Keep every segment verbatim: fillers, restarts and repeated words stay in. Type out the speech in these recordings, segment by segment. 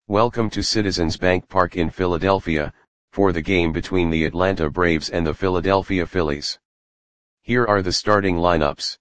Welcome to Citizens Bank Park in Philadelphia, for the game between the Atlanta Braves and the Philadelphia Phillies. Here are the starting lineups.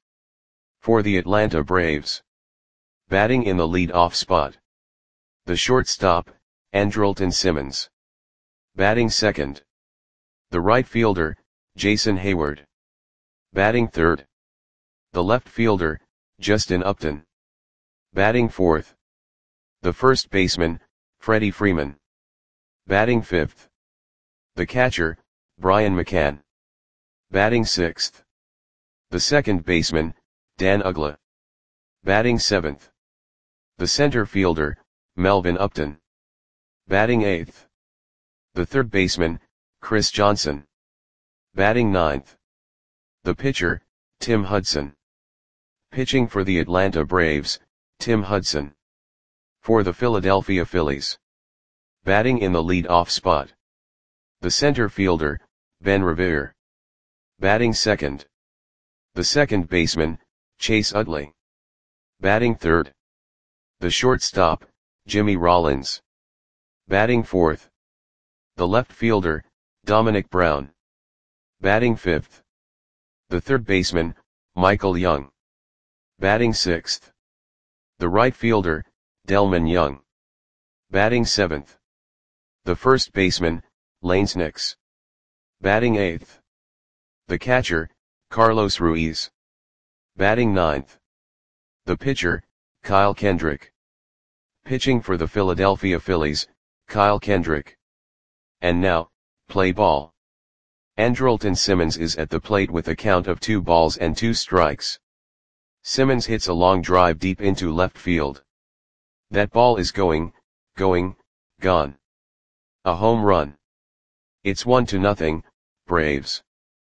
For the Atlanta Braves. Batting in the lead-off spot. The shortstop, Andrelton Simmons. Batting second. The right fielder, Jason Heyward. Batting third. The left fielder, Justin Upton. Batting fourth. The first baseman, Freddie Freeman. Batting fifth. The catcher, Brian McCann. Batting sixth. The second baseman, Dan Uggla. Batting seventh. The center fielder, Melvin Upton. Batting eighth. The third baseman, Chris Johnson. Batting ninth. The pitcher, Tim Hudson. Pitching for the Atlanta Braves, Tim Hudson. For the Philadelphia Phillies. Batting in the lead-off spot. The center fielder, Ben Revere. Batting second. The second baseman, Chase Utley. Batting third. The shortstop, Jimmy Rollins. Batting fourth. The left fielder, Dominic Brown. Batting fifth. The third baseman, Michael Young. Batting sixth. The right fielder, Delman Young. Batting seventh. The first baseman, Lance Nix. Batting eighth. The catcher, Carlos Ruiz. Batting ninth. The pitcher, Kyle Kendrick. Pitching for the Philadelphia Phillies, Kyle Kendrick. And now, play ball. Andrelton Simmons is at the plate with a count of two balls and two strikes. Simmons hits a long drive deep into left field. That ball is going, going, gone. A home run. It's one to nothing, Braves.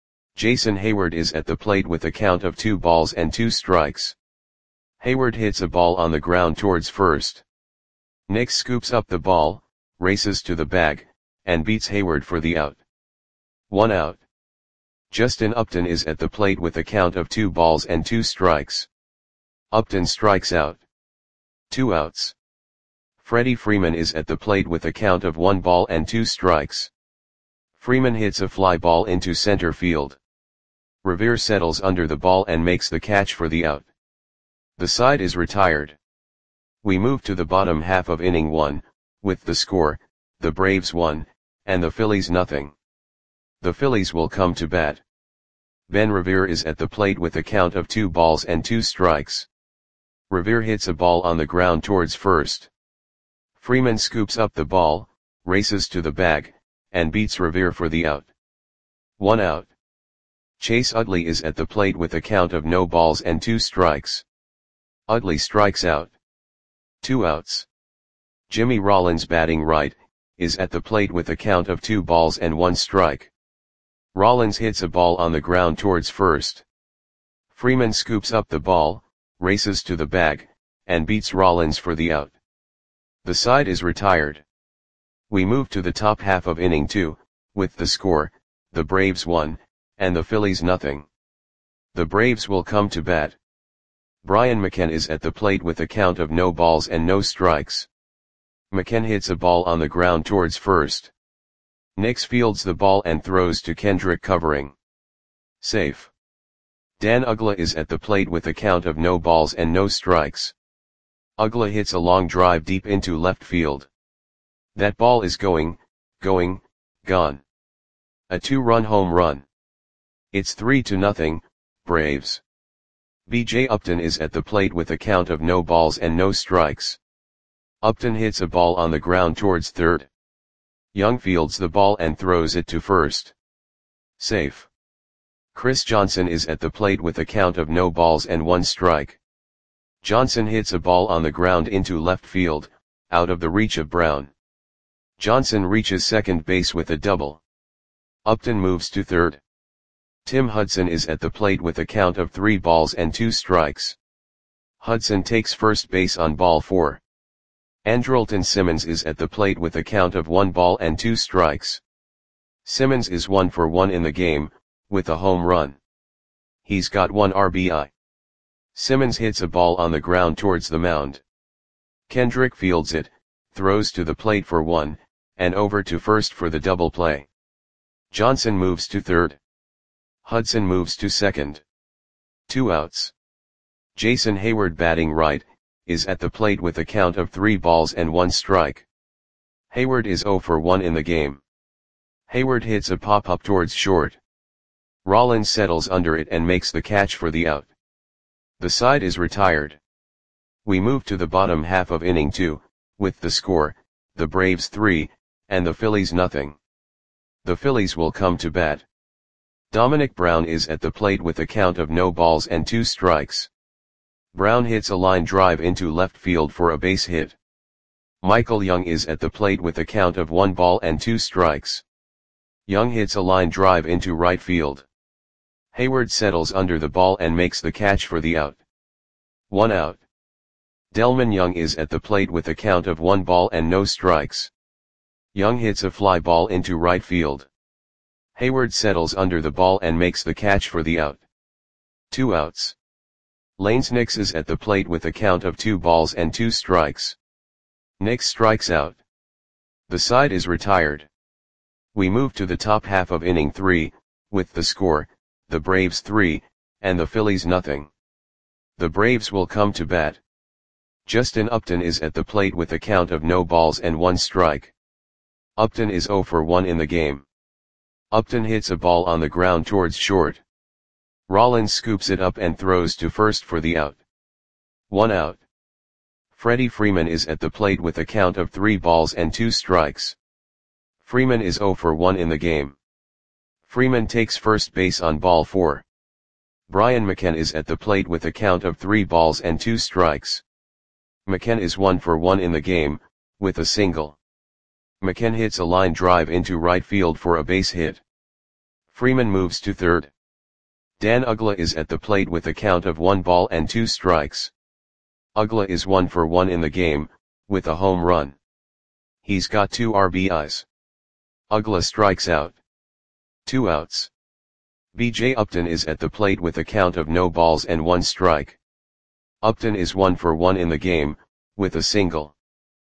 Jason Heyward is at the plate with a count of two balls and two strikes. Heyward hits a ball on the ground towards first. Nix scoops up the ball, races to the bag, and beats Heyward for the out. One out. Justin Upton is at the plate with a count of two balls and two strikes. Upton strikes out. Two outs. Freddie Freeman is at the plate with a count of one ball and two strikes. Freeman hits a fly ball into center field. Revere settles under the ball and makes the catch for the out. The side is retired. We move to the bottom half of inning one, with the score, the Braves one, and the Phillies nothing. The Phillies will come to bat. Ben Revere is at the plate with a count of two balls and two strikes. Revere hits a ball on the ground towards first. Freeman scoops up the ball, races to the bag, and beats Revere for the out. One out. Chase Utley is at the plate with a count of no balls and two strikes. Utley strikes out. Two outs. Jimmy Rollins, batting right, is at the plate with a count of two balls and one strike. Rollins hits a ball on the ground towards first. Freeman scoops up the ball, races to the bag, and beats Rollins for the out. The side is retired. We move to the top half of inning two, with the score, the Braves one, and the Phillies nothing. The Braves will come to bat. Brian McCann is at the plate with a count of no balls and no strikes. McCann hits a ball on the ground towards first. Nix fields the ball and throws to Kendrick, covering. Safe. Dan Uggla is at the plate with a count of no balls and no strikes. Uggla hits a long drive deep into left field. That ball is going, going, gone. A two-run home run. It's three to nothing, Braves. B J Upton is at the plate with a count of no balls and no strikes. Upton hits a ball on the ground towards third. Young fields the ball and throws it to first. Safe. Chris Johnson is at the plate with a count of no balls and one strike. Johnson hits a ball on the ground into left field, out of the reach of Brown. Johnson reaches second base with a double. Upton moves to third. Tim Hudson is at the plate with a count of three balls and two strikes. Hudson takes first base on ball four. Andrelton Simmons is at the plate with a count of one ball and two strikes. Simmons is one for one in the game, with a home run. He's got one R B I. Simmons hits a ball on the ground towards the mound. Kendrick fields it, throws to the plate for one, and over to first for the double play. Johnson moves to third. Hudson moves to second. Two outs. Jason Heyward, batting right, is at the plate with a count of three balls and one strike. Heyward is oh for one in the game. Heyward hits a pop-up towards short. Rollins settles under it and makes the catch for the out. The side is retired. We move to the bottom half of inning two, with the score, the Braves three, and the Phillies nothing. The Phillies will come to bat. Dominic Brown is at the plate with a count of no balls and two strikes. Brown hits a line drive into left field for a base hit. Michael Young is at the plate with a count of one ball and two strikes. Young hits a line drive into right field. Heyward settles under the ball and makes the catch for the out. One out. Delmon Young is at the plate with a count of one ball and no strikes. Young hits a fly ball into right field. Heyward settles under the ball and makes the catch for the out. Two outs. Lanes Nix is at the plate with a count of two balls and two strikes. Nix strikes out. The side is retired. We move to the top half of inning three, with the score, the Braves three, and the Phillies nothing. The Braves will come to bat. Justin Upton is at the plate with a count of no balls and one strike. Upton is oh for one in the game. Upton hits a ball on the ground towards short. Rollins scoops it up and throws to first for the out. One out. Freddie Freeman is at the plate with a count of three balls and two strikes. Freeman is oh for one in the game. Freeman takes first base on ball four. Brian McCann is at the plate with a count of three balls and two strikes. McCann is one for one in the game, with a single. McCann hits a line drive into right field for a base hit. Freeman moves to third. Dan Uggla is at the plate with a count of one ball and two strikes. Uggla is one for one in the game, with a home run. He's got two R B Is. Uggla strikes out. Two outs. B J Upton is at the plate with a count of no balls and one strike. Upton is one for one in the game, with a single.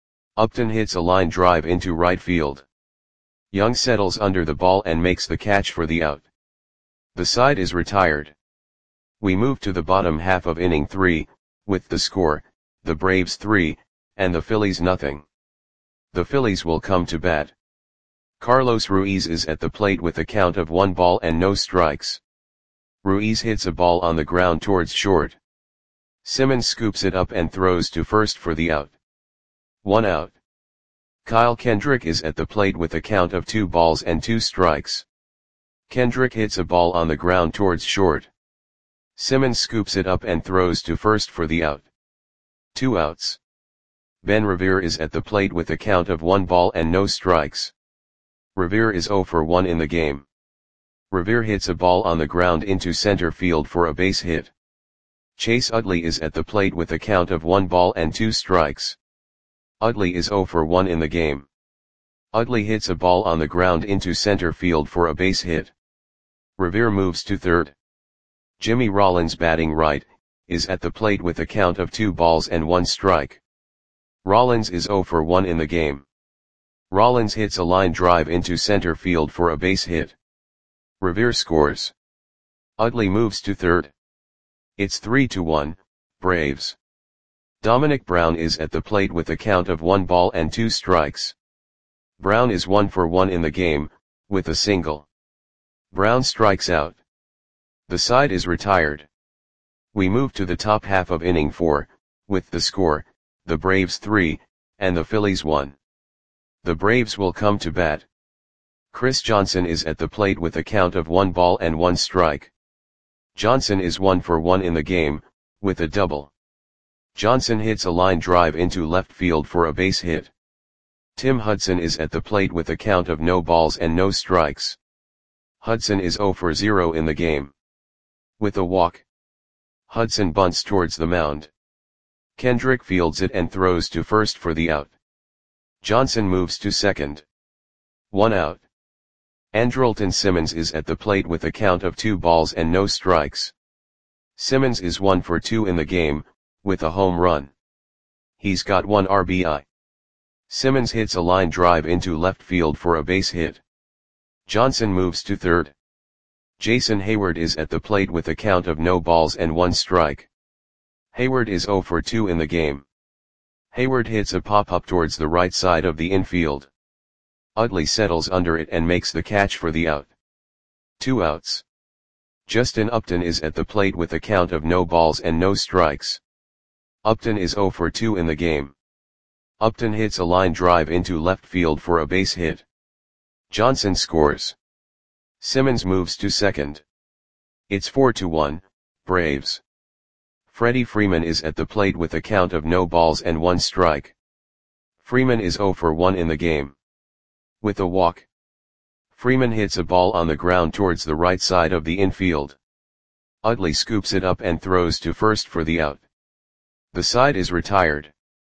Upton hits a line drive into right field. Young settles under the ball and makes the catch for the out. The side is retired. We move to the bottom half of inning three, with the score, the Braves three, and the Phillies nothing. The Phillies will come to bat. Carlos Ruiz is at the plate with a count of one ball and no strikes. Ruiz hits a ball on the ground towards short. Simmons scoops it up and throws to first for the out. One out. Kyle Kendrick is at the plate with a count of two balls and two strikes. Kendrick hits a ball on the ground towards short. Simmons scoops it up and throws to first for the out. Two outs. Ben Revere is at the plate with a count of one ball and no strikes. Revere is oh for one in the game. Revere hits a ball on the ground into center field for a base hit. Chase Utley is at the plate with a count of one ball and two strikes. Utley is oh for one in the game. Utley hits a ball on the ground into center field for a base hit. Revere moves to third. Jimmy Rollins, batting right, is at the plate with a count of two balls and one strike. Rollins is oh for one in the game. Rollins hits a line drive into center field for a base hit. Revere scores. Utley moves to third. It's three to one, Braves. Dominic Brown is at the plate with a count of one ball and two strikes. Brown is one for one in the game, with a single. Brown strikes out. The side is retired. We move to the top half of inning four, with the score, the Braves three, and the Phillies one. The Braves will come to bat. Chris Johnson is at the plate with a count of one ball and one strike. Johnson is one for one in the game, with a double. Johnson hits a line drive into left field for a base hit. Tim Hudson is at the plate with a count of no balls and no strikes. Hudson is oh for zero in the game. With a walk. Hudson bunts towards the mound. Kendrick fields it and throws to first for the out. Johnson moves to second. One out. Andrelton Simmons is at the plate with a count of two balls and no strikes. Simmons is one for two in the game, with a home run. He's got one R B I. Simmons hits a line drive into left field for a base hit. Johnson moves to third. Jason Heyward is at the plate with a count of no balls and one strike. Heyward is oh for two in the game. Heyward hits a pop-up towards the right side of the infield. Utley settles under it and makes the catch for the out. Two outs. Justin Upton is at the plate with a count of no balls and no strikes. Upton is oh for two in the game. Upton hits a line drive into left field for a base hit. Johnson scores. Simmons moves to second. It's four to one, Braves. Freddie Freeman is at the plate with a count of no balls and one strike. Freeman is oh for one in the game. With a walk, Freeman hits a ball on the ground towards the right side of the infield. Utley scoops it up and throws to first for the out. The side is retired.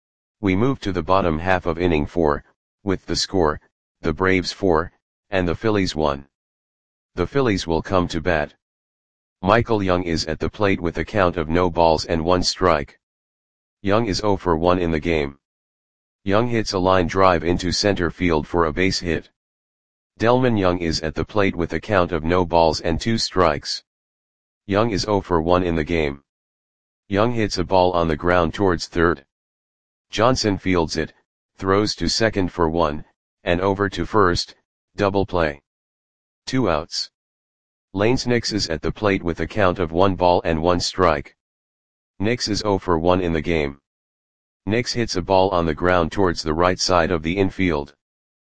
We move to the bottom half of inning four, with the score, the Braves four, and the Phillies one. The Phillies will come to bat. Michael Young is at the plate with a count of no balls and one strike. Young is oh for one in the game. Young hits a line drive into center field for a base hit. Delmon Young is at the plate with a count of no balls and two strikes. Young is oh for one in the game. Young hits a ball on the ground towards third. Johnson fields it, throws to second for one, and over to first, double play. Two outs. Lanes Nix is at the plate with a count of one ball and one strike. Nix is oh for one in the game. Nix hits a ball on the ground towards the right side of the infield.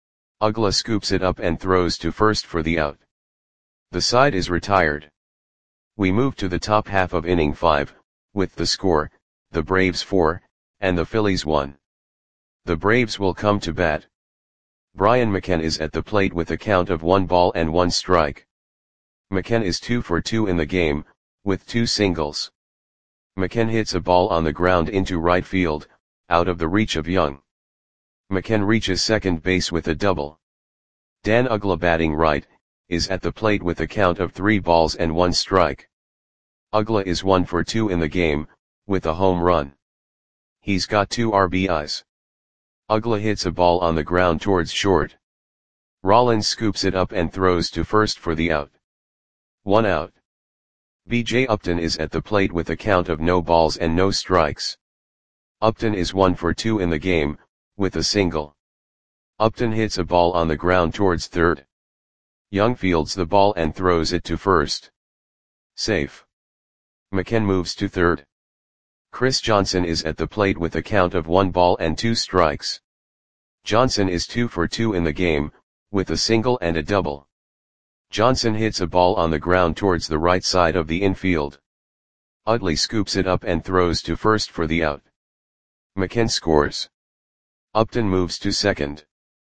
Uggla scoops it up and throws to first for the out. The side is retired. We move to the top half of inning five, with the score, the Braves four, and the Phillies one. The Braves will come to bat. Brian McCann is at the plate with a count of one ball and one strike. McCann is two for two in the game, with two singles. McCann hits a ball on the ground into right field, out of the reach of Young. McCann reaches second base with a double. Dan Uggla, batting right, is at the plate with a count of three balls and one strike. Uggla is one for two in the game, with a home run. He's got two R B Is. Uggla hits a ball on the ground towards short. Rollins scoops it up and throws to first for the out. One out. B J Upton is at the plate with a count of no balls and no strikes. Upton is one for two in the game, with a single. Upton hits a ball on the ground towards third. Young fields the ball and throws it to first. Safe. McCann moves to third. Chris Johnson is at the plate with a count of one ball and two strikes. Johnson is two for two in the game, with a single and a double. Johnson hits a ball on the ground towards the right side of the infield. Utley scoops it up and throws to first for the out. McCann scores. Upton moves to second.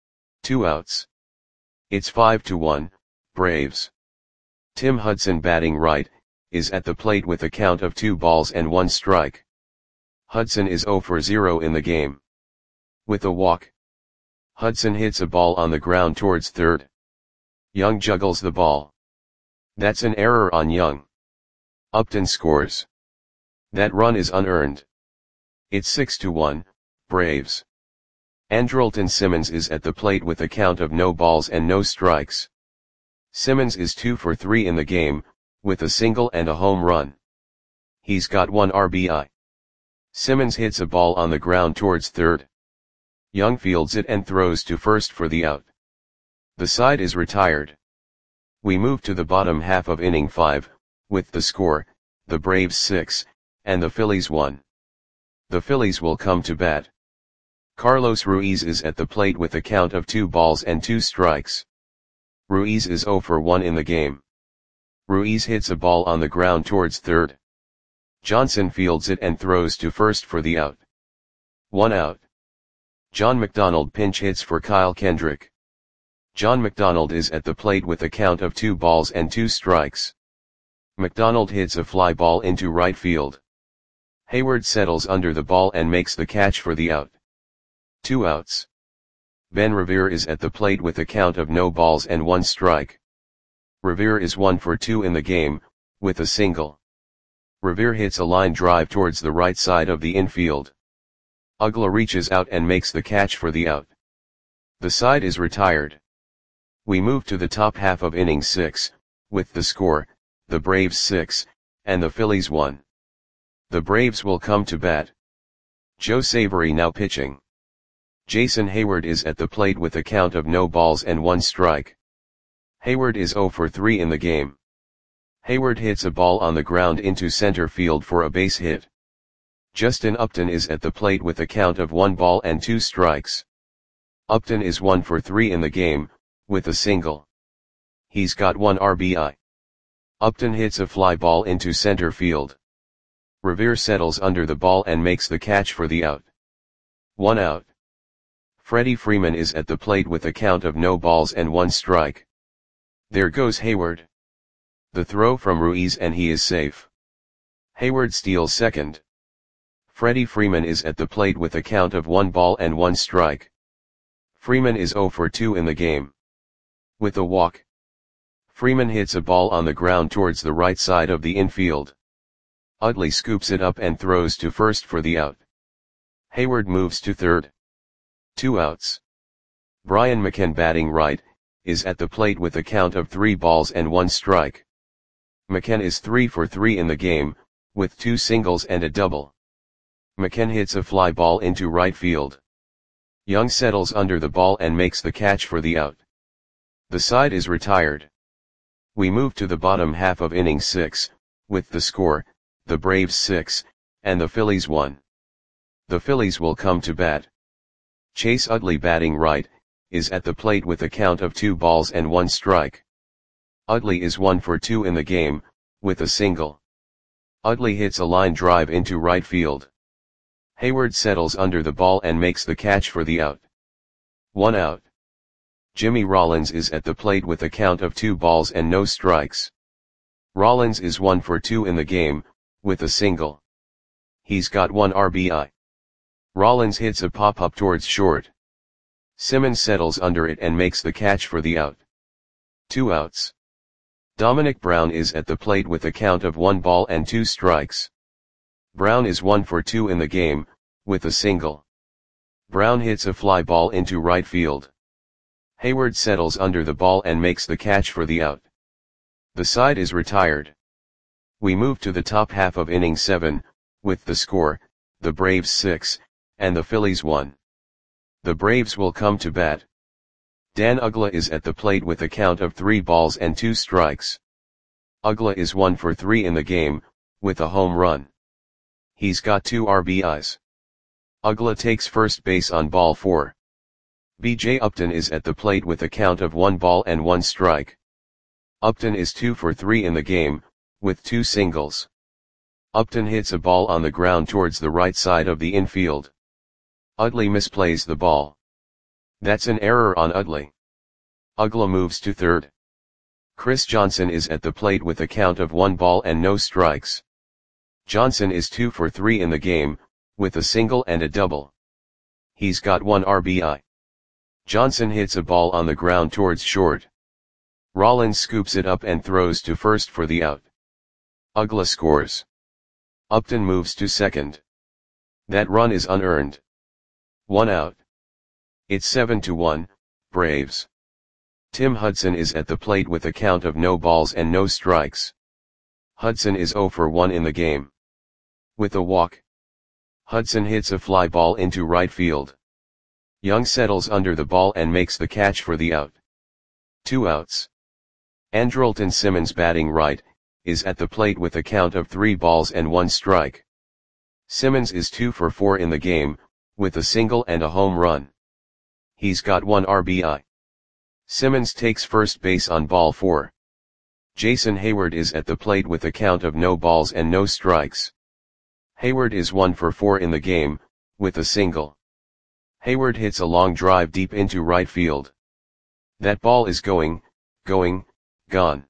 Two outs. It's five to one, Braves. Tim Hudson, batting right, is at the plate with a count of two balls and one strike. Hudson is oh for zero in the game. With a walk, Hudson hits a ball on the ground towards third. Young juggles the ball. That's an error on Young. Upton scores. That run is unearned. It's six to one, Braves. Andrelton Simmons is at the plate with a count of no balls and no strikes. Simmons is two for three in the game, with a single and a home run. He's got one R B I. Simmons hits a ball on the ground towards third. Young fields it and throws to first for the out. The side is retired. We move to the bottom half of inning five, with the score, the Braves six, and the Phillies one. The Phillies will come to bat. Carlos Ruiz is at the plate with a count of two balls and two strikes. Ruiz is oh for one in the game. Ruiz hits a ball on the ground towards third. Johnson fields it and throws to first for the out. One out. John McDonald pinch hits for Kyle Kendrick. John McDonald is at the plate with a count of two balls and two strikes. McDonald hits a fly ball into right field. Heyward settles under the ball and makes the catch for the out. Two outs. Ben Revere is at the plate with a count of no balls and one strike. Revere is one for two in the game, with a single. Revere hits a line drive towards the right side of the infield. Uggla reaches out and makes the catch for the out. The side is retired. We move to the top half of inning six, with the score, the Braves six, and the Phillies one. The Braves will come to bat. Joe Savory now pitching. Jason Heyward is at the plate with a count of no balls and one strike. Heyward is zero for three in the game. Heyward hits a ball on the ground into center field for a base hit. Justin Upton is at the plate with a count of one ball and two strikes. Upton is one for three in the game, with a single. He's got one R B I. Upton hits a fly ball into center field. Revere settles under the ball and makes the catch for the out. One out. Freddie Freeman is at the plate with a count of no balls and one strike. There goes Heyward. The throw from Ruiz and he is safe. Heyward steals second. Freddie Freeman is at the plate with a count of one ball and one strike. Freeman is zero for two in the game. With a walk. Freeman hits a ball on the ground towards the right side of the infield. Utley scoops it up and throws to first for the out. Heyward moves to third. Two outs. Brian McCann, batting right, is at the plate with a count of three balls and one strike. McCann is three for three in the game, with two singles and a double. McCann hits a fly ball into right field. Young settles under the ball and makes the catch for the out. The side is retired. We move to the bottom half of inning six, with the score, the Braves six, and the Phillies one. The Phillies will come to bat. Chase Utley, batting right, is at the plate with a count of two balls and one strike. Utley is one for two in the game, with a single. Utley hits a line drive into right field. Heyward settles under the ball and makes the catch for the out. One out. Jimmy Rollins is at the plate with a count of two balls and no strikes. Rollins is one for two in the game, with a single. He's got one R B I. Rollins hits a pop-up towards short. Simmons settles under it and makes the catch for the out. Two outs. Dominic Brown is at the plate with a count of one ball and two strikes. Brown is one for two in the game, with a single. Brown hits a fly ball into right field. Heyward settles under the ball and makes the catch for the out. The side is retired. We move to the top half of inning seven, with the score, the Braves six, and the Phillies one. The Braves will come to bat. Dan Uggla is at the plate with a count of three balls and two strikes. Uggla is one for three in the game, with a home run. He's got two R B Is. Uggla takes first base on ball four. B J Upton is at the plate with a count of one ball and one strike. Upton is two for three in the game, with two singles. Upton hits a ball on the ground towards the right side of the infield. Utley misplays the ball. That's an error on Utley. Uggla moves to third. Chris Johnson is at the plate with a count of one ball and no strikes. Johnson is two for three in the game, with a single and a double. He's got one R B I. Johnson hits a ball on the ground towards short. Rollins scoops it up and throws to first for the out. Uggla scores. Upton moves to second. That run is unearned. One out. It's seven to one, Braves. Tim Hudson is at the plate with a count of no balls and no strikes. Hudson is zero for one in the game. With a walk. Hudson hits a fly ball into right field. Young settles under the ball and makes the catch for the out. Two outs. Andrelton Simmons, batting right, is at the plate with a count of three balls and one strike. Simmons is two for four in the game, with a single and a home run. He's got one R B I. Simmons takes first base on ball four. Jason Heyward is at the plate with a count of no balls and no strikes. Heyward is one for four in the game, with a single. Heyward hits a long drive deep into right field. That ball is going, going, gone.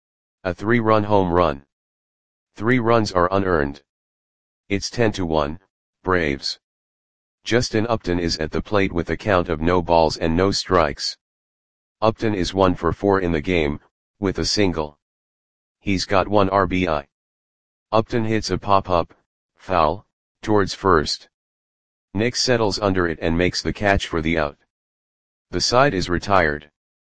A three-run home run. Three runs are unearned. It's ten to one, Braves. Justin Upton is at the plate with a count of no balls and no strikes. Upton is one for four in the game, with a single. He's got one R B I. Upton hits a pop-up, foul, towards first. Nick settles under it and makes the catch for the out. The side is retired.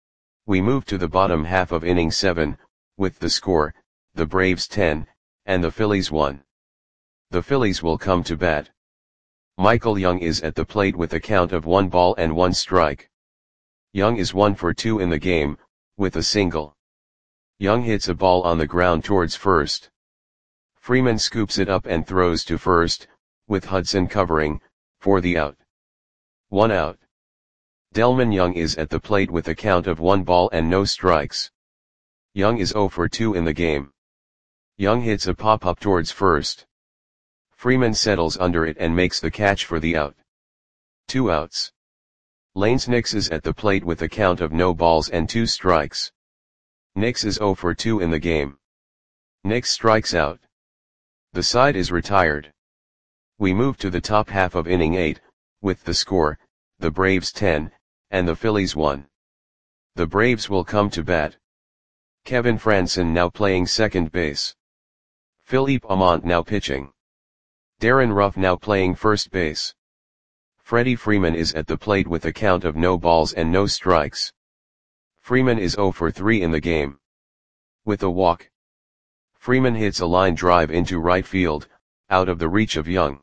We move to the bottom half of inning seven, with the score, the Braves ten, and the Phillies one. The Phillies will come to bat. Michael Young is at the plate with a count of one ball and one strike. Young is one for two in the game, with a single. Young hits a ball on the ground towards first. Freeman scoops it up and throws to first, with Hudson covering, for the out. One out. Delmon Young is at the plate with a count of one ball and no strikes. Young is zero for two in the game. Young hits a pop-up towards first. Freeman settles under it and makes the catch for the out. Two outs. Lanes Nix is at the plate with a count of no balls and two strikes. Nix is zero for two in the game. Nix strikes out. The side is retired. We move to the top half of inning eight, with the score, the Braves ten, and the Phillies one. The Braves will come to bat. Kevin Frandsen now playing second base. Philippe Aumont now pitching. Darren Ruff now playing first base. Freddie Freeman is at the plate with a count of no balls and no strikes. Freeman is zero for three in the game. With a walk. Freeman hits a line drive into right field, out of the reach of Young.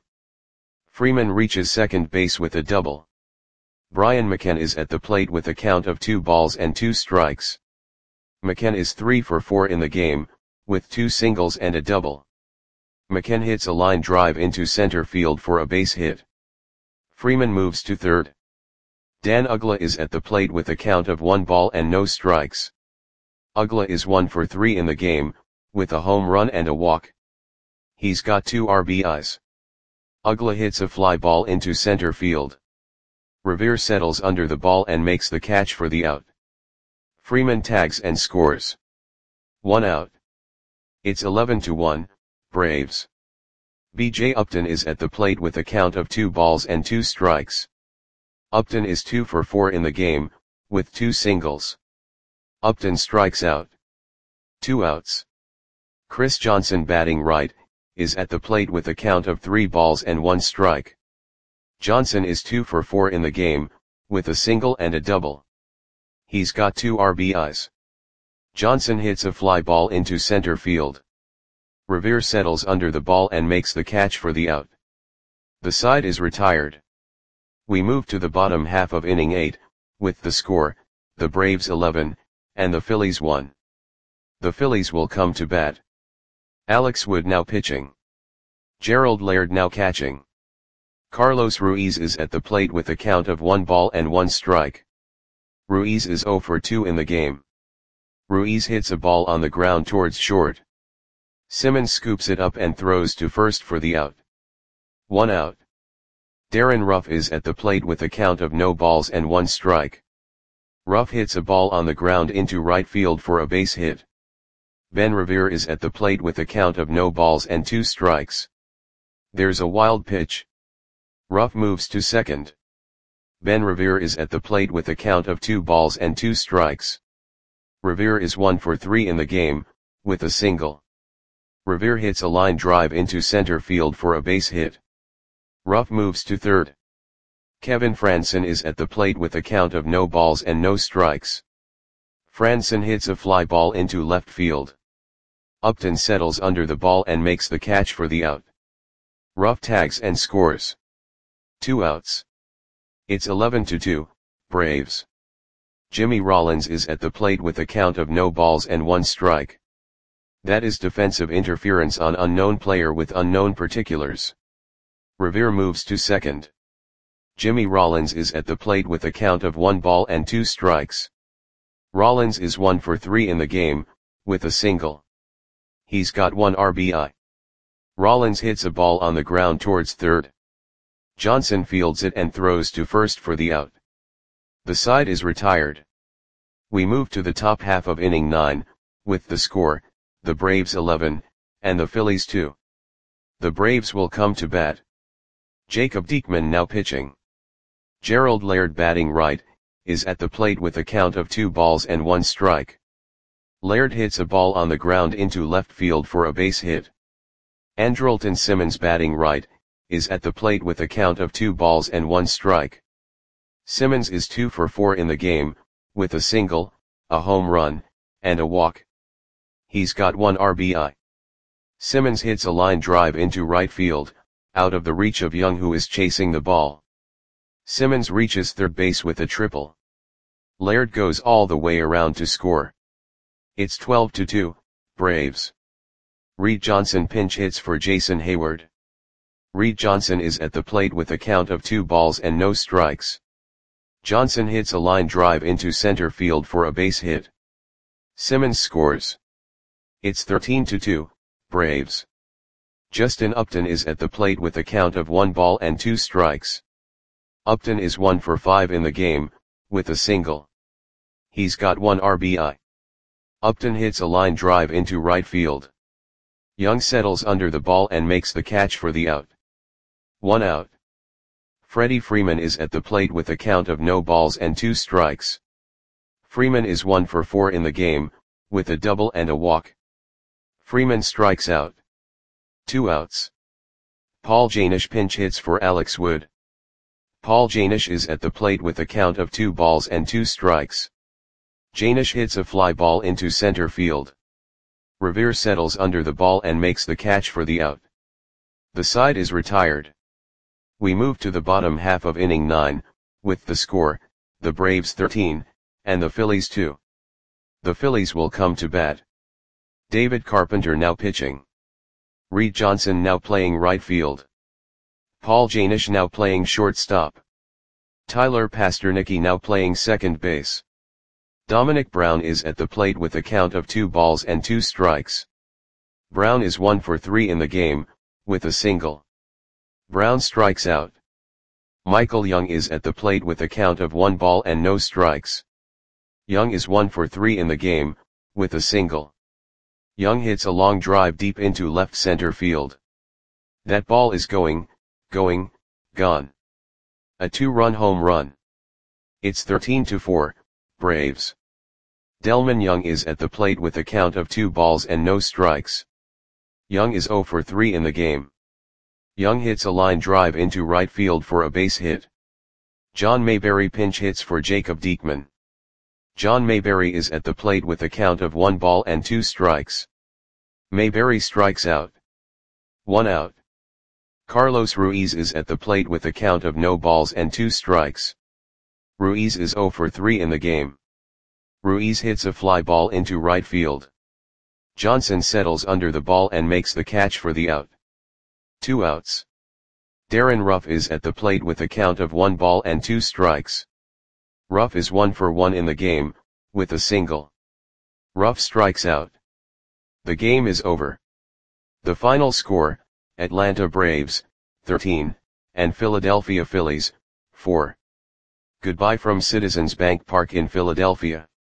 Freeman reaches second base with a double. Brian McCann is at the plate with a count of two balls and two strikes. McCann is three for four in the game, with two singles and a double. McCann hits a line drive into center field for a base hit. Freeman moves to third. Dan Uggla is at the plate with a count of one ball and no strikes. Uggla is one for three in the game, with a home run and a walk. He's got two R B Is. Uggla hits a fly ball into center field. Revere settles under the ball and makes the catch for the out. Freeman tags and scores. One out. It's eleven to one, Braves. B J Upton is at the plate with a count of two balls and two strikes. Upton is two for four in the game, with two singles. Upton strikes out. Two outs. Chris Johnson batting right, is at the plate with a count of three balls and one strike. Johnson is two for four in the game, with a single and a double. He's got two R B Is. Johnson hits a fly ball into center field. Revere settles under the ball and makes the catch for the out. The side is retired. We move to the bottom half of inning eight, with the score, the Braves eleven, and the Phillies one. The Phillies will come to bat. Alex Wood now pitching. Gerald Laird now catching. Carlos Ruiz is at the plate with a count of one ball and one strike. Ruiz is zero for two in the game. Ruiz hits a ball on the ground towards short. Simmons scoops it up and throws to first for the out. One out. Darren Ruff is at the plate with a count of no balls and one strike. Ruff hits a ball on the ground into right field for a base hit. Ben Revere is at the plate with a count of no balls and two strikes. There's a wild pitch. Ruff moves to second. Ben Revere is at the plate with a count of two balls and two strikes. Revere is one for three in the game, with a single. Revere hits a line drive into center field for a base hit. Ruff moves to third. Kevin Frandsen is at the plate with a count of no balls and no strikes. Frandsen hits a fly ball into left field. Upton settles under the ball and makes the catch for the out. Ruff tags and scores. Two outs. It's eleven to two, Braves. Jimmy Rollins is at the plate with a count of no balls and one strike. That is defensive interference on unknown player with unknown particulars. Revere moves to second. Jimmy Rollins is at the plate with a count of one ball and two strikes. Rollins is one for three in the game, with a single. He's got one R B I. Rollins hits a ball on the ground towards third. Johnson fields it and throws to first for the out. The side is retired. We move to the top half of inning nine, with the score, the Braves eleven, and the Phillies two. The Braves will come to bat. Jacob Diekman now pitching. Gerald Laird batting right, is at the plate with a count of two balls and one strike. Laird hits a ball on the ground into left field for a base hit. Andrelton Simmons batting right, is at the plate with a count of two balls and one strike. Simmons is two for four in the game, with a single, a home run, and a walk. He's got one R B I. Simmons hits a line drive into right field, out of the reach of Young, who is chasing the ball. Simmons reaches third base with a triple. Laird goes all the way around to score. It's twelve to two, Braves. Reed Johnson pinch hits for Jason Hayward. Reed Johnson is at the plate with a count of two balls and no strikes. Johnson hits a line drive into center field for a base hit. Simmons scores. It's thirteen to two, Braves. Justin Upton is at the plate with a count of one ball and two strikes. Upton is one for five in the game, with a single. He's got one R B I. Upton hits a line drive into right field. Young settles under the ball and makes the catch for the out. One out. Freddie Freeman is at the plate with a count of no balls and two strikes. Freeman is one for four in the game, with a double and a walk. Freeman strikes out. Two outs. Paul Janish pinch hits for Alex Wood. Paul Janish is at the plate with a count of two balls and two strikes. Janish hits a fly ball into center field. Revere settles under the ball and makes the catch for the out. The side is retired. We move to the bottom half of inning nine, with the score, the Braves thirteen, and the Phillies two. The Phillies will come to bat. David Carpenter now pitching. Reed Johnson now playing right field. Paul Janish now playing shortstop. Tyler Pasternicki now playing second base. Dominic Brown is at the plate with a count of two balls and two strikes. Brown is one for three in the game, with a single. Brown strikes out. Michael Young is at the plate with a count of one ball and no strikes. Young is one for three in the game, with a single. Young hits a long drive deep into left center field. That ball is going, going, gone. A two-run home run. It's thirteen to four, Braves. Delmon Young is at the plate with a count of two balls and no strikes. Young is zero for three in the game. Young hits a line drive into right field for a base hit. John Mayberry pinch hits for Jacob Diekman. John Mayberry is at the plate with a count of one ball and two strikes. Mayberry strikes out. One out. Carlos Ruiz is at the plate with a count of no balls and two strikes. Ruiz is zero for three in the game. Ruiz hits a fly ball into right field. Johnson settles under the ball and makes the catch for the out. Two outs. Darren Ruff is at the plate with a count of one ball and two strikes. Ruff is one for one in the game, with a single. Ruff strikes out. The game is over. The final score, Atlanta Braves, thirteen, and Philadelphia Phillies, four. Goodbye from Citizens Bank Park in Philadelphia.